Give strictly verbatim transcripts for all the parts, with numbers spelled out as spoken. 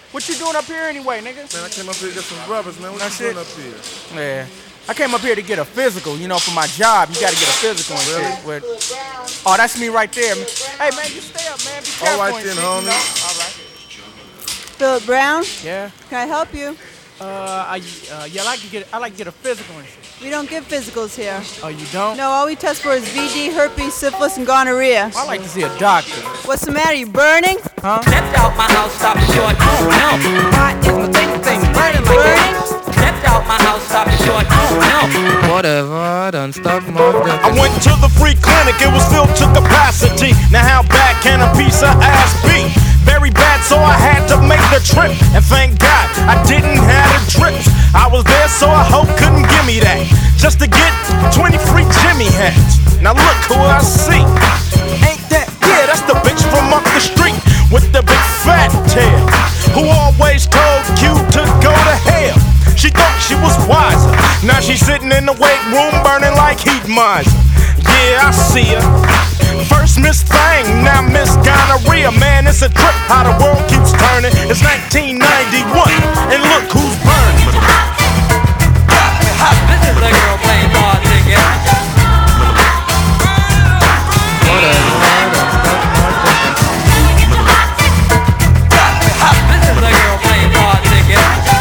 What you doing up here anyway, nigga? Man, I came up here to get some brothers, man. What That's you doing it. up here? Yeah. I came up here to get a physical, you know, for my job. You got to get a physical and Really? shit. With, oh, that's me right there. Man. Hey, man, you stay up, man. Be careful. All right and then, shit, homie. You know? All right. Philip Brown, Yeah. can I help you? Uh, I, uh, yeah, I like to get, I like to get a physical and shit. We don't give physicals here. Oh, you don't? No, all we test for is V D, herpes, syphilis, and gonorrhea. I like to see a doctor. What's the matter? You burning? Huh? Stepped out my house, stopped short. Oh no, why is my thing thing burning like Burning? this? Stepped out my house, stopped short. Oh no, whatever, I done stuck my I went to the free clinic, it was filled to capacity. Now how bad can a piece of ass be? Very bad, so I had to make the trip. And thank God, I didn't have a drip. I was there, so I hope couldn't give me that. Just to get twenty free Jimmy hats. Now look who I see. Ain't that, yeah, that's the bitch from up the street with the big fat tail, who always told Q to go to hell. She thought she was wiser. Now she's sitting in the weight room burning like heat miser. Yeah, I see her. First Miss Thing, now Miss Gonorrhea. Man, it's a trip how the world keeps turning. It's nineteen ninety-one, and look who's burning. This is the girl playing ball ticket. Whatever, I done stuck my This is the girl playing ball ticket.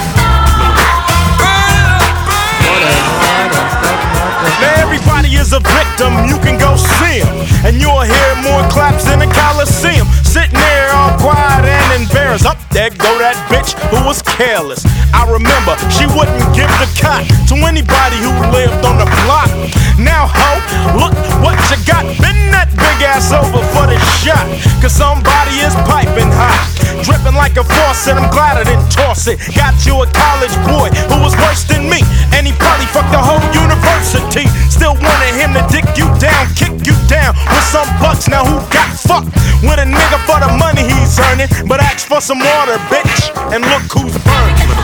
Whatever, I done stuck my Now everybody is a victim, you can go see 'em, and you'll hear more claps than a Coliseum. Sitting there all quiet and embarrassed. Up there go that bitch who was careless. I remember she wouldn't give the cot to anybody who lived on the block. Now ho, look what you got. Bend that big ass over for the shot, cause somebody is piping hot, dripping like a faucet. I'm glad I didn't toss it. Got you a college boy who was worse than me, and he probably fucked the whole university. Still wanted him to dick you down, kick you down with some bucks. Now who got fucked with a nigga for the money he's earning, but ask for some water, bitch, and look who's burning. This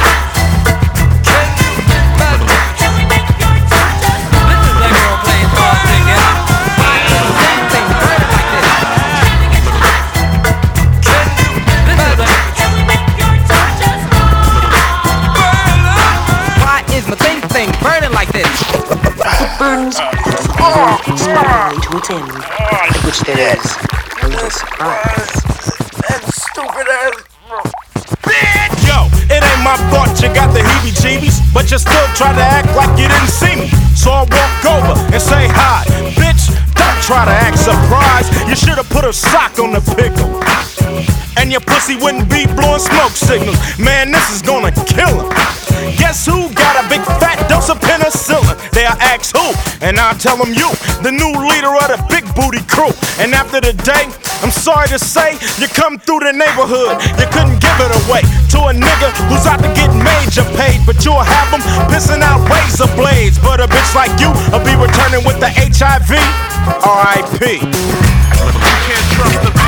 is the girl playing ball ticket. Why is my thing thing burning like this? This is the Why is my thing thing burning like this? Burns is finally to its end, which there is a little surprise. Stupid ass. Yo, it ain't my fault you got the heebie-jeebies, but you still try to act like you didn't see me. So I walk over and say hi. Bitch, don't try to act surprised. You should've put a sock on the pickle, and your pussy wouldn't be blowing smoke signals. Man, this is gonna kill him. Guess who got a big fat dose of penicillin? They'll ask who, and I'll tell them you, the new leader of the big booty crew. And after the day, I'm sorry to say, you come through the neighborhood, you couldn't give it away to a nigga who's out to get major paid, but you'll have him pissing out razor blades. But a bitch like you will be returning with the H I V. R I P. You can't trust the